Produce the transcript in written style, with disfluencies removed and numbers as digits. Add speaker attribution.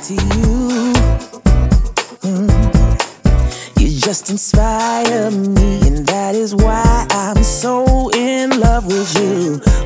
Speaker 1: to you. You just inspire me, and that is why I'm so in love with you.